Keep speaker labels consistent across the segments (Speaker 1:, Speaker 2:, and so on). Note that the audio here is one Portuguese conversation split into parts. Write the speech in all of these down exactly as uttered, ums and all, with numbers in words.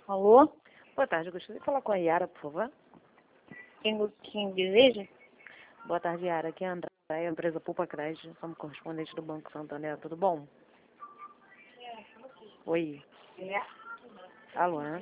Speaker 1: Alô?
Speaker 2: Boa tarde, gostaria de falar com a Yara, por favor.
Speaker 1: Quem, quem deseja?
Speaker 2: Boa tarde, Yara. Aqui é a Andréia, empresa Poupa Crédito. Somos correspondentes do Banco Santander. Tudo bom? Oi.
Speaker 1: É.
Speaker 2: Alô, né?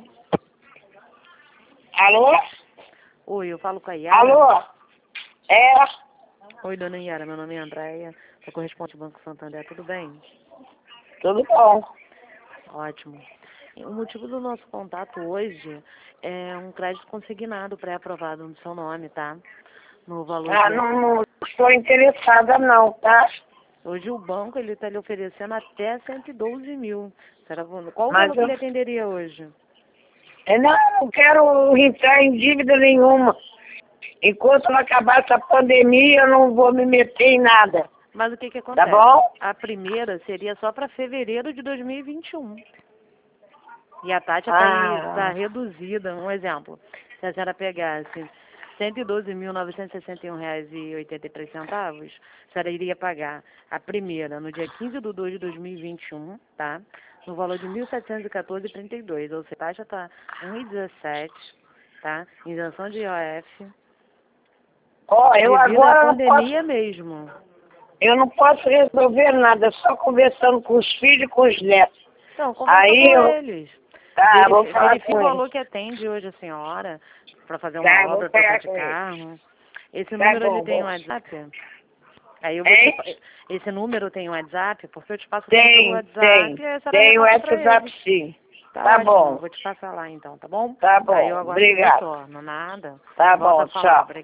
Speaker 1: Alô?
Speaker 2: Oi, eu falo com a Yara.
Speaker 1: Alô? É.
Speaker 2: Oi, dona Yara. Meu nome é Andréia. Sou correspondente do Banco Santander. Tudo bem?
Speaker 1: Tudo bom.
Speaker 2: Ótimo. O motivo do nosso contato hoje é um crédito consignado pré-aprovado no seu nome, tá? No valor
Speaker 1: Ah,
Speaker 2: de...
Speaker 1: não, não estou interessada não, tá?
Speaker 2: Hoje o banco ele está lhe oferecendo até cento e doze mil. Será... Qual o
Speaker 1: Mas
Speaker 2: valor que
Speaker 1: eu...
Speaker 2: ele atenderia hoje?
Speaker 1: É, não, não quero entrar em dívida nenhuma. Enquanto não acabar essa pandemia, eu não vou me meter em nada.
Speaker 2: Mas o que que
Speaker 1: Tá
Speaker 2: acontece?
Speaker 1: bom?
Speaker 2: A primeira seria só para fevereiro de dois mil e vinte e um. E a taxa está tá
Speaker 1: Ah,
Speaker 2: reduzida. Um exemplo, se a senhora pegasse cento e doze mil novecentos e sessenta e um reais e oitenta e três centavos, a senhora iria pagar a primeira no dia quinze de dois de dois mil e vinte e um, tá? No valor de mil setecentos e quatorze reais e trinta e dois centavos. Ou seja, a taxa está um real e dezessete, tá? Isenção de I O F.
Speaker 1: ó, eu
Speaker 2: Devido à
Speaker 1: agora não
Speaker 2: pandemia
Speaker 1: posso,
Speaker 2: mesmo.
Speaker 1: eu não posso resolver nada, só conversando com os filhos e com os netos.
Speaker 2: Então, conversa
Speaker 1: Aí
Speaker 2: com
Speaker 1: eu,
Speaker 2: eles.
Speaker 1: tá, vou
Speaker 2: Verifi-
Speaker 1: falar
Speaker 2: Verifica
Speaker 1: com
Speaker 2: o
Speaker 1: eles.
Speaker 2: valor que atende hoje a senhora para fazer uma
Speaker 1: Tá, vou
Speaker 2: obra, trocar
Speaker 1: falar
Speaker 2: de
Speaker 1: com eles.
Speaker 2: carro. Esse
Speaker 1: Tá
Speaker 2: número ele
Speaker 1: bom,
Speaker 2: tem um
Speaker 1: bom.
Speaker 2: WhatsApp? Aí eu vou te
Speaker 1: Hein?
Speaker 2: pa- esse número tem um WhatsApp, porque eu te passo tudo pelo
Speaker 1: Tem,
Speaker 2: WhatsApp
Speaker 1: tem.
Speaker 2: e aí a senhora
Speaker 1: Tem o
Speaker 2: repassa para
Speaker 1: WhatsApp
Speaker 2: eles.
Speaker 1: sim.
Speaker 2: Tá
Speaker 1: Tá
Speaker 2: ótimo, eu
Speaker 1: bom,
Speaker 2: vou te passar lá então, tá bom?
Speaker 1: tá
Speaker 2: Aí eu
Speaker 1: bom.
Speaker 2: aguardo seu
Speaker 1: Obrigado.
Speaker 2: retorno, nada.
Speaker 1: Tá
Speaker 2: Volta
Speaker 1: bom,
Speaker 2: a falar,
Speaker 1: tchau.
Speaker 2: obrigada.